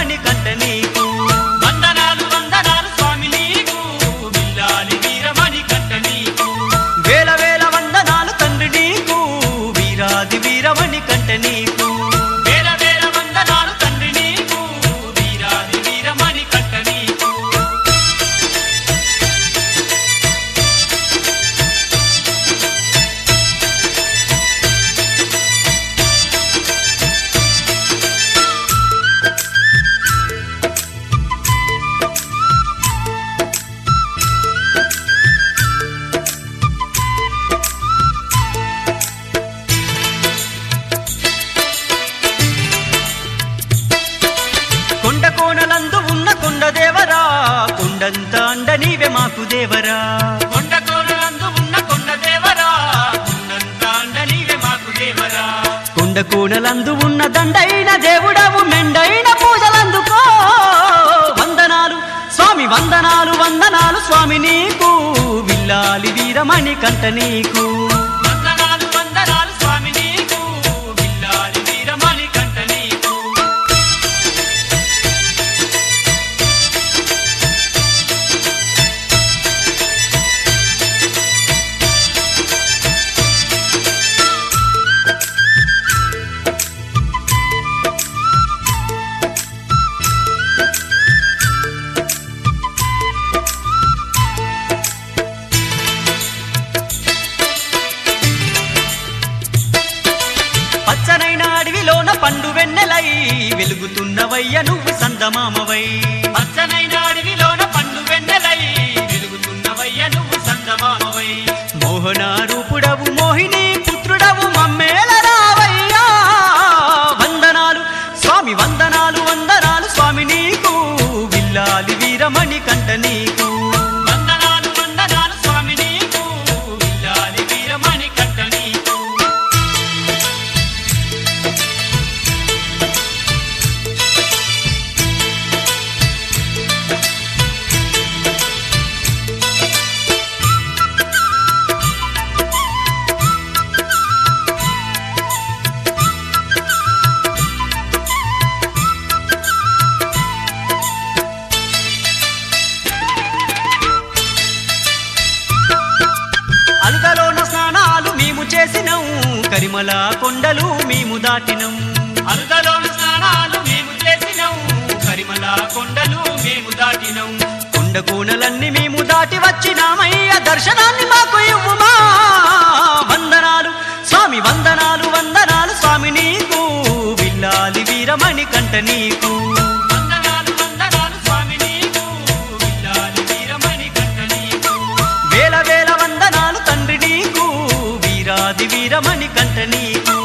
వీరమణి కంట నీకు వందనాలు వందనాలు స్వామి నీకు బిల్లాలి వీరమణి కంట నీకు వేల వేల వందనాలు తండ్రి నీకు వీరాది వీరమణి కంట నీకు వేల వేల వందనాలు తండ్రి నీకు వీరాది వీరమణి కంట నీకు కొండ కోణలందు ఉన్న కొండ దేవరా కొండంత అండ నీవే మాకు దేవరా కొండ కోణలందు ఉన్న కొండ దేవరా కొండంత అండ నీవే మాకు దేవరా కొండ కోణలందు ఉన్న దండైన దేవుడవు మెండైన పూజలందుకో వందనాలు స్వామి వందనాలు వందనాలు స్వామి నీకు విల్లాలి వీరమణి కంట నీకు వందనాలు వందనాలు స్వామి నీకు బిల్లాలి వీరమణి కంట నీకు పచ్చనైన అడవిలోన పండు వెన్నెలై వెలుగుతున్నవయ్య నువ్వు సందమామవై పచ్చనైన అడవిలోన పండు వెన్నెలై వెలుగుతున్నవయ్య నువ్వు సందమామవై మోహన రూపుడవు మోహిని పుత్రుడవు మమ్మేల రావయ్యా వందనాలు స్వామి వందనాలు వందనాలు స్వామి నీకు విల్లాలి వీరమణి కంట నీకు వందనాలు వందనాలు స్వామి నీకు బిల్లాలి వీరమణి కంట నీకు అలుగలోన స్నానాలు మేము చేసినం కరిమల కొండలు మేము దాటినం అరుదలోని స్నానాలు మేము చేసినం కరిమల కొండలు మేము దాటినం కొండ కోనలన్నీ మేము దాటి వచ్చినామయ్య దర్శనాన్ని మాకు ఇవ్వుమా వందనాలు స్వామి వందనాలు వందనాలు స్వామి నీకు విల్లాలి వీరమణి కంట నీకు వందనాలు వందనాలు స్వామి నీకు బిల్లాలి వీరమణి కంట నీకు వేల వేల వందనాలు తండ్రి నీకు వీరాది వీరమణి కంట నీకు